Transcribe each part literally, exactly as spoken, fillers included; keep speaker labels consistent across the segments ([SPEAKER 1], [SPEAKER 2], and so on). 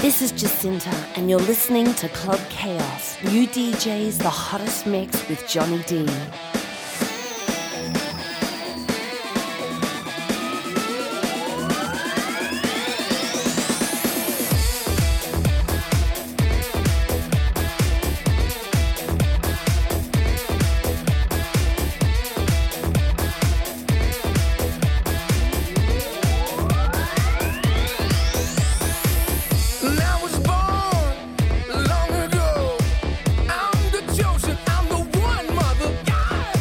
[SPEAKER 1] This is Jacinta, and you're listening to Club Chaos, New D Js, the hottest mix with Johnny D.
[SPEAKER 2] Long ago, I'm the chosen, I'm the one, mother. Yeah!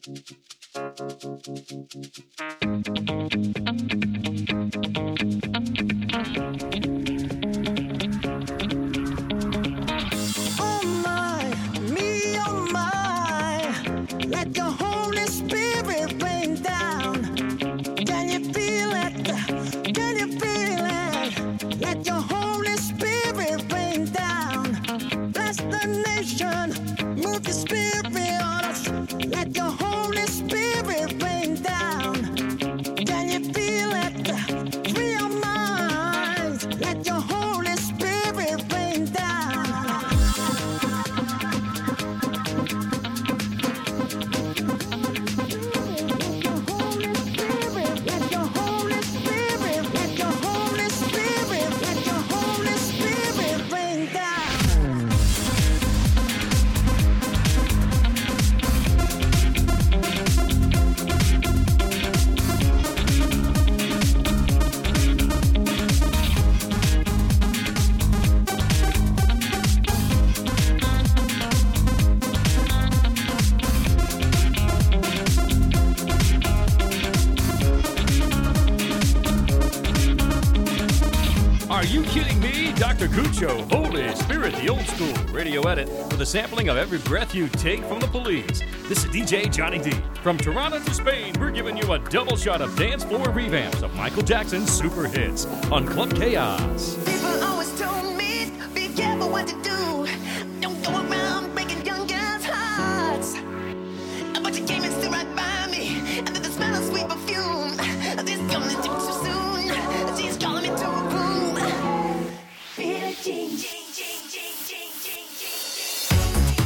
[SPEAKER 2] Cucho, Holy Spirit, the old school radio edit with a sampling of Every Breath You Take from the Police. This is D J Johnny D. From Toronto to Spain, we're giving you a double shot of dance floor revamps of Michael Jackson's super hits on Club Chaos.
[SPEAKER 3] People always told me, be careful what to do. Don't go around breaking young girls' hearts. But you came and stood right by me, and then the smell of sweet perfume. This coming too soon. She's calling me to a room. Jing, jing, jing, jing, jing, jing, jing.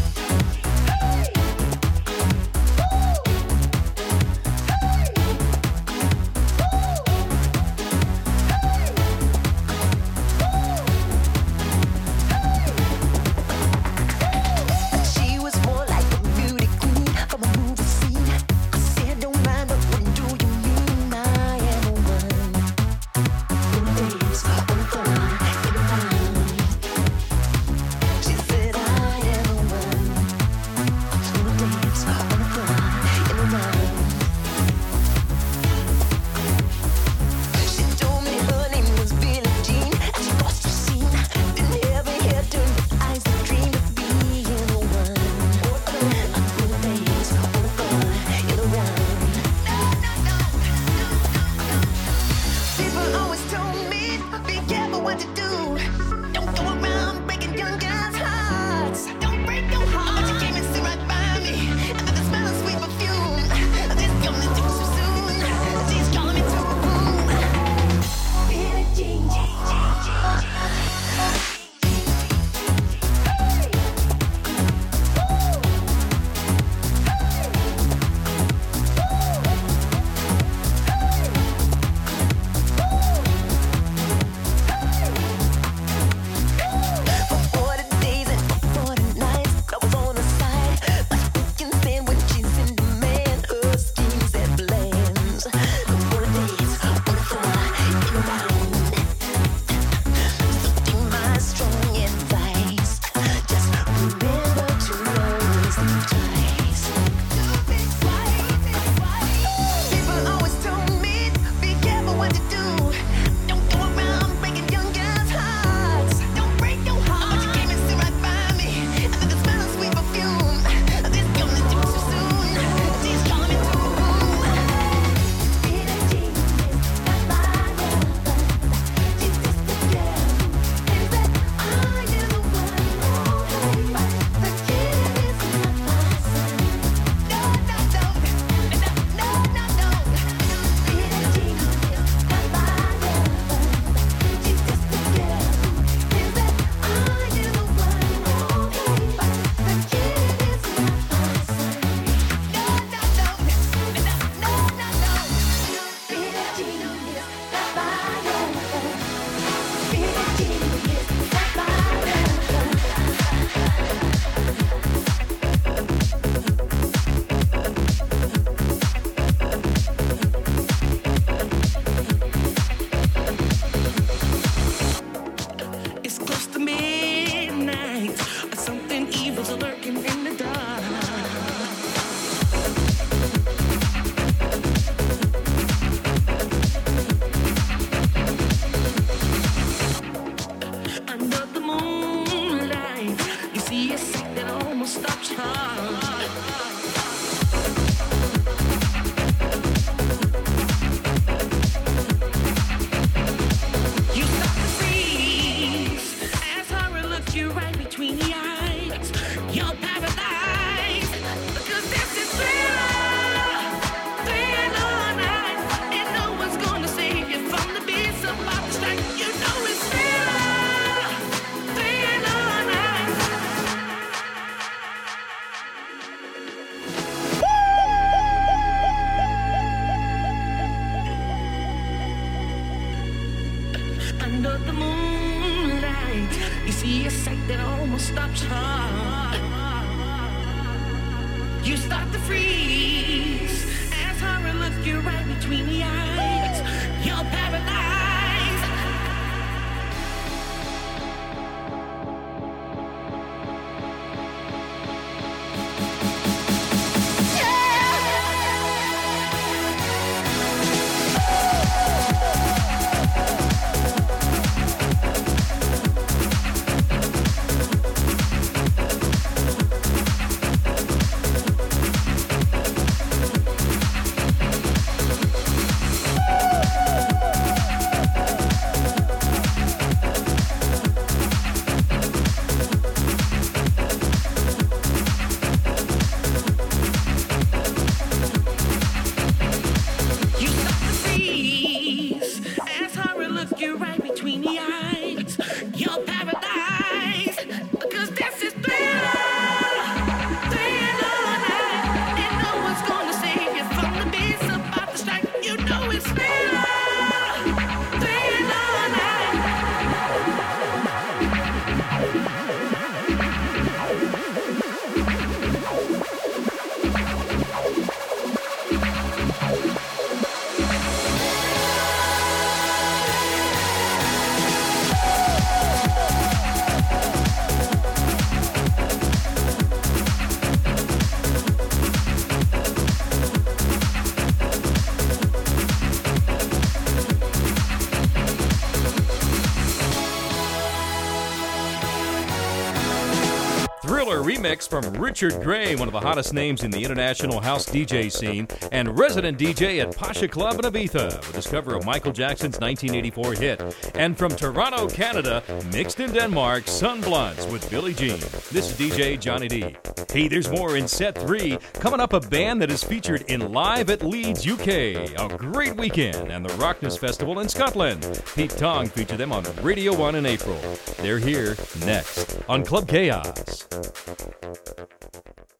[SPEAKER 3] Hey! Hey! Hey!
[SPEAKER 4] under the moonlight, you see a sight that almost stops your heart. You start to freeze as horror looks you right between the eyes. You're paralyzed.
[SPEAKER 2] Thriller remix from Richard Gray, one of the hottest names in the international house D J scene, and resident D J at Pasha Club in Ibiza, with his cover of Michael Jackson's nineteen eighty-four hit. And from Toronto, Canada, mixed in Denmark, Sunblunts with Billie Jean. This is D J Johnny D. Hey, there's more in set three. Coming up, a band that is featured in Live at Leeds, U K. A great weekend, and the Rockness Festival in Scotland. Pete Tong featured them on Radio one in April. They're here next on Club Chaos.